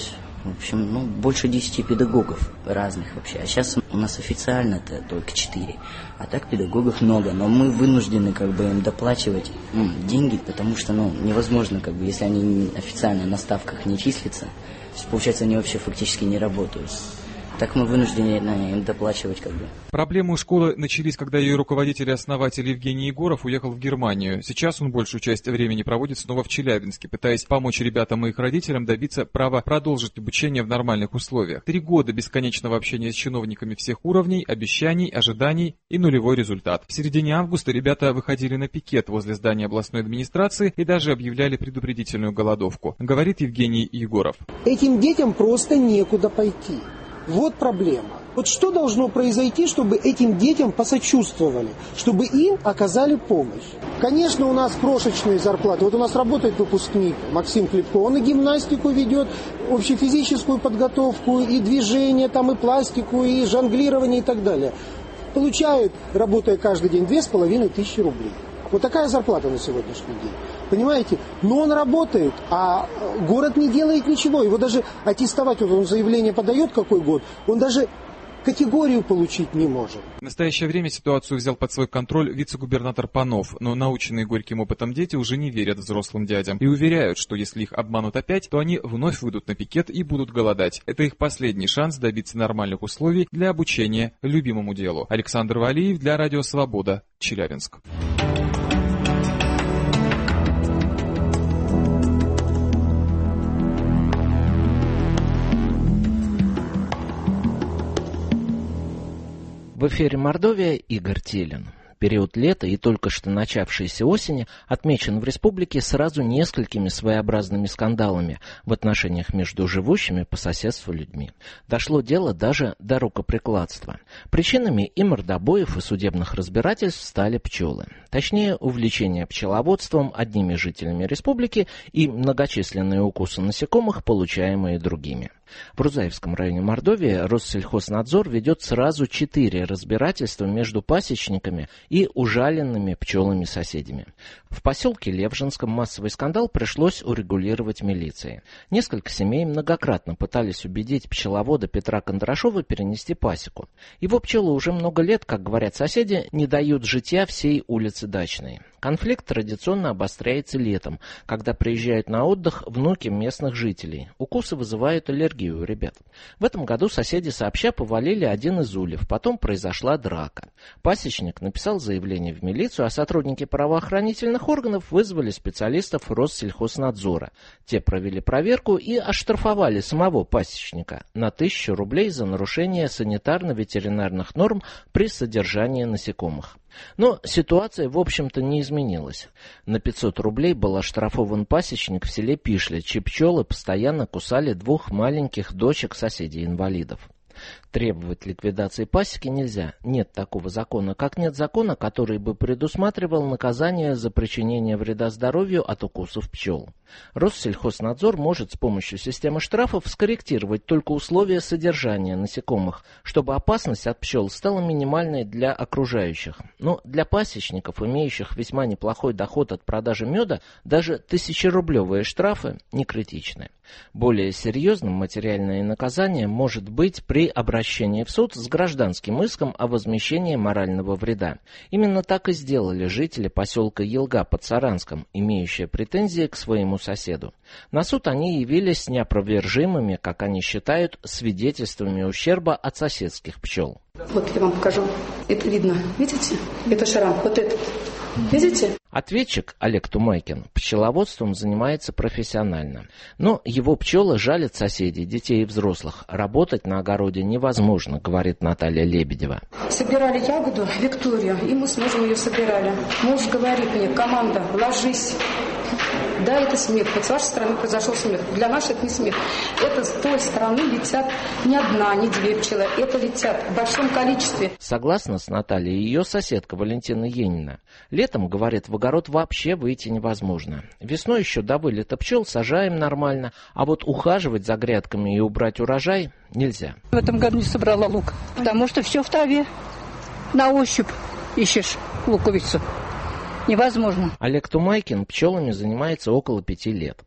В общем, больше 10 педагогов разных вообще. А сейчас у нас официально-то только 4. А так педагогов много. Но мы вынуждены им доплачивать деньги, потому что невозможно, если они официально на ставках не числятся. Получается, они вообще фактически не работают. Так мы вынуждены им доплачивать
Проблемы у школы начались, когда ее руководитель и основатель Евгений Егоров уехал в Германию. Сейчас он большую часть времени проводит снова в Челябинске, пытаясь помочь ребятам и их родителям добиться права продолжить обучение в нормальных условиях. 3 года бесконечного общения с чиновниками всех уровней, обещаний, ожиданий и нулевой результат. В середине августа ребята выходили на пикет возле здания областной администрации и даже объявляли предупредительную голодовку, говорит Евгений Егоров.
Этим детям просто некуда пойти. Вот проблема. Вот что должно произойти, чтобы этим детям посочувствовали, чтобы им оказали помощь? Конечно, у нас крошечные зарплаты. Вот у нас работает выпускник Максим Клепко. Он и гимнастику ведет, общефизическую подготовку, и движение, и пластику, и жонглирование и так далее. Получает, работая каждый день, 2500 рублей. Вот такая зарплата на сегодняшний день. Понимаете? Но он работает, а город не делает ничего. Его даже аттестовать, он заявление подает какой год, он даже категорию получить не может.
В настоящее время ситуацию взял под свой контроль вице-губернатор Панов, но наученные горьким опытом дети уже не верят взрослым дядям и уверяют, что если их обманут опять, то они вновь выйдут на пикет и будут голодать. Это их последний шанс добиться нормальных условий для обучения любимому делу. Александр Валиев для Радио Свобода, Челябинск.
В эфире Мордовия, Игорь Телин. Период лета и только что начавшейся осени отмечен в республике сразу несколькими своеобразными скандалами в отношениях между живущими по соседству людьми. Дошло дело даже до рукоприкладства. Причинами и мордобоев, и судебных разбирательств стали пчелы. Точнее, увлечение пчеловодством одними жителями республики и многочисленные укусы насекомых, получаемые другими. В Рузаевском районе Мордовии Россельхознадзор ведет сразу 4 разбирательства между пасечниками и ужаленными пчелами-соседями. В поселке Левжинском массовый скандал пришлось урегулировать милицией. Несколько семей многократно пытались убедить пчеловода Петра Кондрашова перенести пасеку. Его пчелы уже много лет, как говорят соседи, не дают житья всей улице Дачной. Конфликт традиционно обостряется летом, когда приезжают на отдых внуки местных жителей. Укусы вызывают аллергию у ребят. В этом году соседи сообща повалили один из ульев, потом произошла драка. Пасечник написал заявление в милицию, а сотрудники правоохранительных органов вызвали специалистов Россельхознадзора. Те провели проверку и оштрафовали самого пасечника на 1000 рублей за нарушение санитарно-ветеринарных норм при содержании насекомых. Но ситуация, в общем-то, не изменилась. На 500 рублей был оштрафован пасечник в селе Пишля, чьи пчелы постоянно кусали 2 маленьких дочек соседей-инвалидов. Требовать ликвидации пасеки нельзя. Нет такого закона, как нет закона, который бы предусматривал наказание за причинение вреда здоровью от укусов пчел. Россельхознадзор может с помощью системы штрафов скорректировать только условия содержания насекомых, чтобы опасность от пчел стала минимальной для окружающих. Но для пасечников, имеющих весьма неплохой доход от продажи меда, даже 1000-рублевые штрафы не критичны. Более серьезным материальное наказание может быть при обращении в суд с гражданским иском о возмещении морального вреда. Именно так и сделали жители поселка Елга под Саранском, имеющие претензии к своему соседу. На суд они явились с неопровержимыми, как они считают, свидетельствами ущерба от соседских пчел.
Вот я вам покажу. Это видно. Видите? Это шрам. Вот этот. Видите?
Ответчик Олег Тумайкин пчеловодством занимается профессионально. Но его пчелы жалят соседей, детей и взрослых. Работать на огороде невозможно, говорит Наталья Лебедева.
Собирали ягоду Викторию, и мы с мужем ее собирали. Муж говорит мне: команда, ложись. Да, это смех. Вот с вашей стороны произошел смех. Для нас это не смех. Это с той стороны летят не одна, не 2 пчелы. Это летят в большом количестве.
Согласна с Натальей ее соседка Валентина Енина. Летом, говорит, в огород вообще выйти невозможно. Весной еще до вылета пчел сажаем нормально, а вот ухаживать за грядками и убрать урожай нельзя.
В этом году не собрала лук, потому что все в траве. На ощупь ищешь луковицу. Невозможно.
Олег Тумайкин пчелами занимается около 5 лет.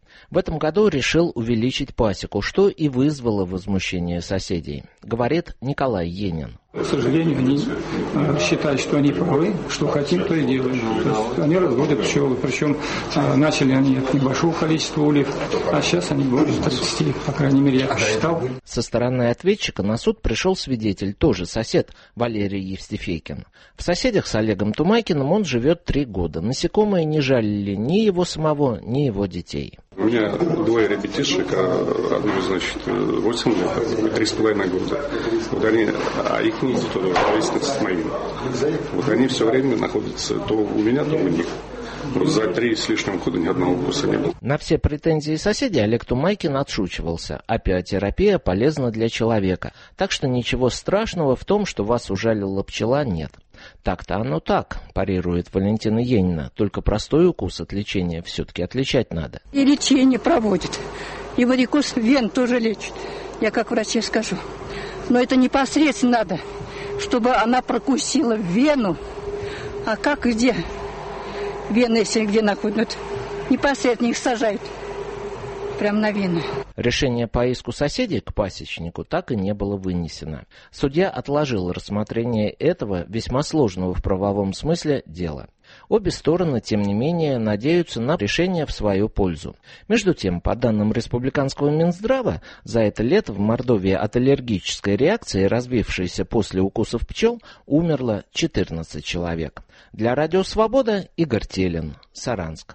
В этом году решил увеличить пасеку, что и вызвало возмущение соседей, говорит Николай Енин.
К сожалению, они считают, что они правы, что хотим, то и делаем. То есть они разводят пчелы, причем начали они от небольшого количества ульев, а сейчас они больше 30, по крайней мере, я считал.
Со стороны ответчика на суд пришел свидетель, тоже сосед, Валерий Евстифейкин. В соседях с Олегом Тумайкиным он живет 3 года. Насекомые не жалили ни его самого, ни его детей.
У меня 2 ребятишек, одну, значит, 8 лет, а 3,5 года. Вот они, а их нет, то ровесницы с моими. Вот они все время находятся то у меня, то у них. Вот за 3 с лишним года ни одного укуса не было.
На все претензии соседей Олег Тумайкин отшучивался. Апиотерапия полезна для человека. Так что ничего страшного в том, что вас ужалила пчела, нет. Так-то оно так, парирует Валентина Енина. Только простой укус от лечения все-таки отличать надо.
И лечение проводит. И варикоз вен тоже лечит. Я как врачу скажу. Но это непосредственно надо, чтобы она прокусила вену. А как и где? Вены, если где находят, непосредственно их сажают. Прям на вены.
Решение по иску соседей к пасечнику так и не было вынесено. Судья отложил рассмотрение этого весьма сложного в правовом смысле дела. Обе стороны, тем не менее, надеются на решение в свою пользу. Между тем, по данным Республиканского Минздрава, за это лето в Мордовии от аллергической реакции, развившейся после укусов пчел, умерло 14 человек. Для Радио Свобода Игорь Телин, Саранск.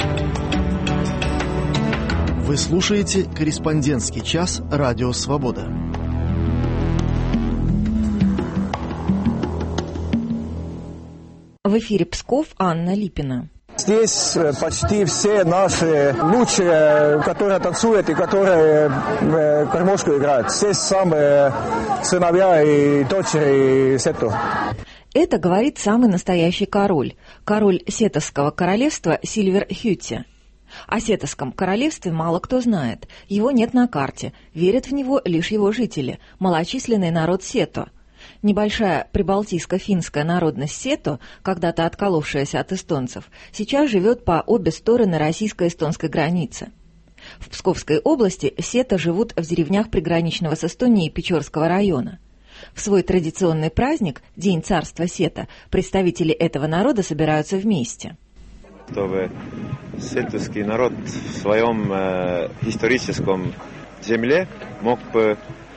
Вы слушаете «Корреспондентский час» Радио Свобода.
В эфире Псков, Анна Липина.
Здесь почти все наши лучшие, которые танцуют и которые кормушку играют. Здесь самые сыновья и дочери Сету.
Это говорит самый настоящий король. Король Сетовского королевства Сильвер Хьюти. О Сетовском королевстве мало кто знает. Его нет на карте. Верят в него лишь его жители, малочисленный народ Сето. Небольшая прибалтийско-финская народность Сето, когда-то отколовшаяся от эстонцев, сейчас живет по обе стороны российско-эстонской границы. В Псковской области Сето живут в деревнях приграничного с Эстонией Печорского района. В свой традиционный праздник, День царства Сета, представители этого народа собираются вместе.
Чтобы сетовский народ в своем историческом земле мог бы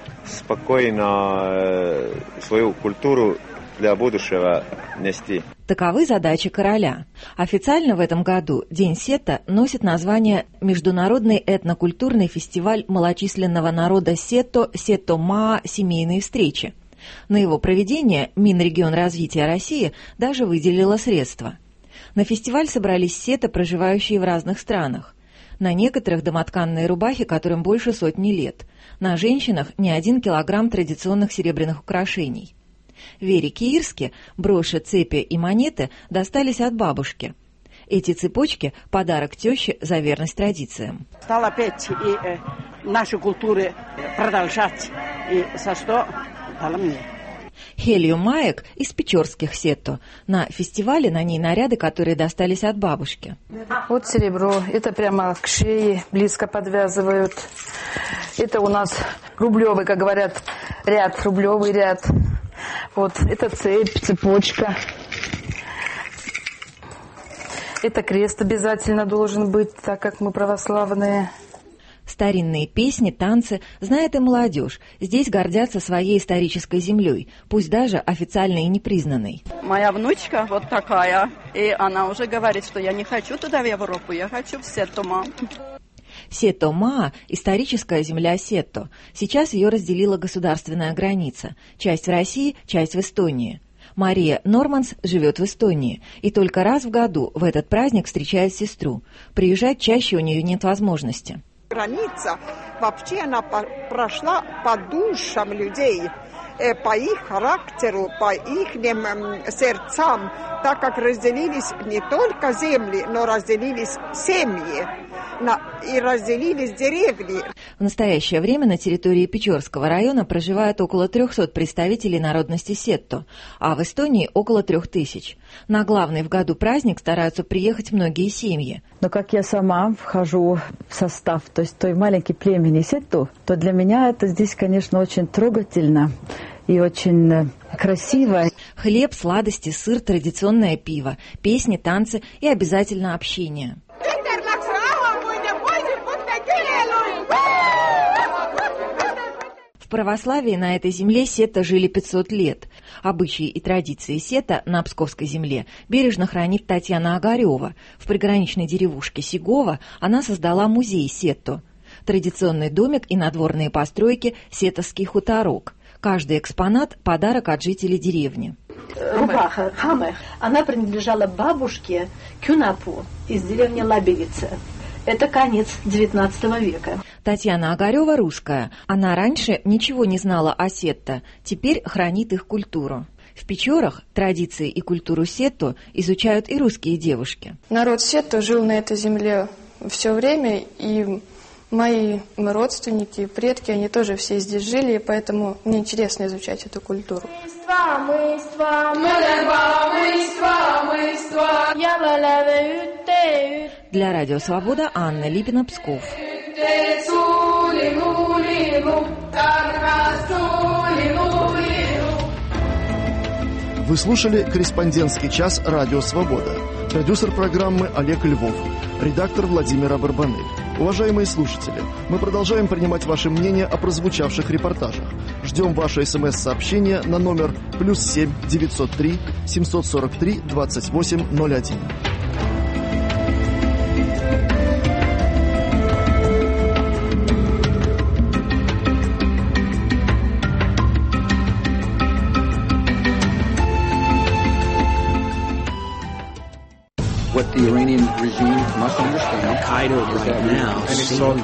спокойно свою культуру для будущего нести.
Таковы задачи короля. Официально в этом году День Сета носит название Международный этнокультурный фестиваль малочисленного народа Сето Сето-Маа «Семейные встречи». На его проведение Минрегионразвития России даже выделило средства. На фестиваль собрались сето, проживающие в разных странах. На некоторых домотканные рубахи, которым больше 100 лет. На женщинах не 1 килограмм традиционных серебряных украшений. Вере Киирске броши, цепи и монеты достались от бабушки. Эти цепочки – подарок теще за верность традициям.
Стал опять и наши культуры продолжать, и за что дала мне.
Хелью Маек из печорских сетто. На фестивале на ней наряды, которые достались от бабушки.
Вот серебро. Это прямо к шее близко подвязывают. Это у нас рублевый, как говорят, ряд, рублевый ряд. Вот это цепь, цепочка. Это крест обязательно должен быть, так как мы православные.
Старинные песни, танцы знает и молодежь. Здесь гордятся своей исторической землей, пусть даже официально и непризнанной.
Моя внучка вот такая, и она уже говорит, что я не хочу туда в Европу, я хочу в Сето-Маа.
Сето-Маа – историческая земля Сето. Сейчас ее разделила государственная граница. Часть в России, часть в Эстонии. Мария Норманс живет в Эстонии, и только раз в году в этот праздник встречает сестру. Приезжать чаще у нее нет возможности.
Граница, вообще она прошла по душам людей, по их характеру, по их сердцам, так как разделились не только земли, но разделились семьи. и разделились деревни.
В настоящее время на территории Печорского района проживает около 300 представителей народности сетто, а в Эстонии около 3000. На главный в году праздник стараются приехать многие семьи.
Но как я сама вхожу в состав, то есть той маленькой племени сетто, то для меня это здесь, конечно, очень трогательно и очень красиво.
Хлеб, сладости, сыр, традиционное пиво, песни, танцы и обязательно общение. В православии на этой земле сетто жили 500 лет. Обычаи и традиции сетто на Псковской земле бережно хранит Татьяна Огарева. В приграничной деревушке Сегова она создала музей сетто. Традиционный домик и надворные постройки «Сетовский хуторок». Каждый экспонат – подарок от жителей деревни.
Рубаха, хамех, она принадлежала бабушке Кюнапу из деревни Лабелица. Это конец XIX века.
Татьяна Огарева русская. Она раньше ничего не знала о сетто, теперь хранит их культуру. В Печорах традиции и культуру сетто изучают и русские девушки.
Народ сетто жил на этой земле все время, и мои родственники, предки, они тоже все здесь жили, и поэтому мне интересно изучать эту культуру.
Для Радио Свобода Анна Липина, Псков.
Вы слушали «Корреспондентский час» Радио Свобода. Продюсер программы Олег Львов. Редактор Владимир Барбанель. Уважаемые слушатели, мы продолжаем принимать ваше мнение о прозвучавших репортажах. Ждем ваше СМС-сообщение на номер +7 903 743 2801.
What the Iranian regime must understand. Al-Qaeda right now seems...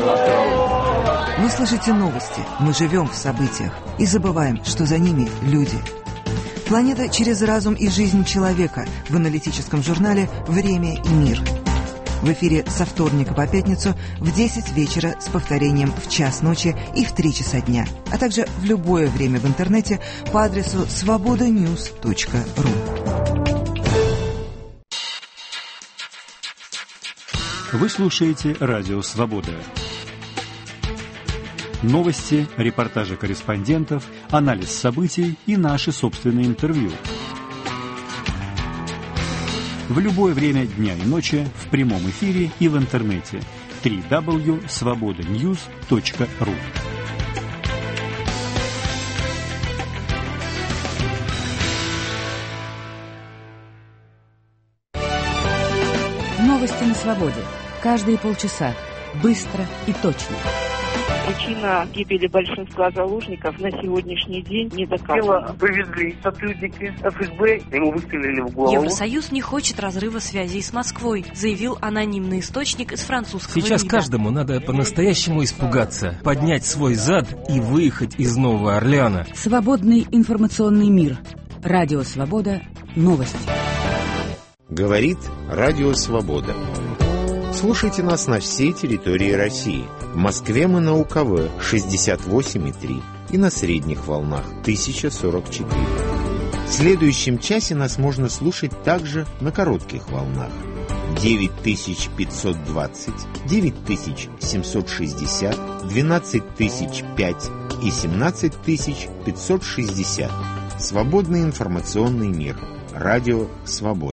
Вы слышите новости, мы живем в событиях и забываем, что за ними люди. Планета через разум и жизнь человека в аналитическом журнале «Время и мир». В эфире со вторника по пятницу в 10 вечера с повторением в час ночи и в 3 часа дня, а также в любое время в интернете по адресу svobodanews.ru.
Вы слушаете Радио Свобода. Новости, репортажи корреспондентов, анализ событий и наши собственные интервью. В любое время дня и ночи в прямом эфире и в интернете. www.svobodanews.ru.
Новости на свободе. Каждые полчаса. Быстро и точно.
Причина гибели большинства заложников на сегодняшний день не доказана.
Тело повезли сотрудники ФСБ, ему выстрелили в голову.
Евросоюз не хочет разрыва связей с Москвой, заявил анонимный источник из французского
Сейчас
МИДа.
Каждому надо по-настоящему испугаться, поднять свой зад и выехать из Нового Орлеана.
Свободный информационный мир. Радио Свобода. Новости.
Говорит Радио Свобода. Слушайте нас на всей территории России. В Москве мы на УКВ 68,3 и на средних волнах 1044. В следующем часе нас можно слушать также на коротких волнах 9520, 9760, 12005 и 17560. Свободный информационный мир. Радио Свобода.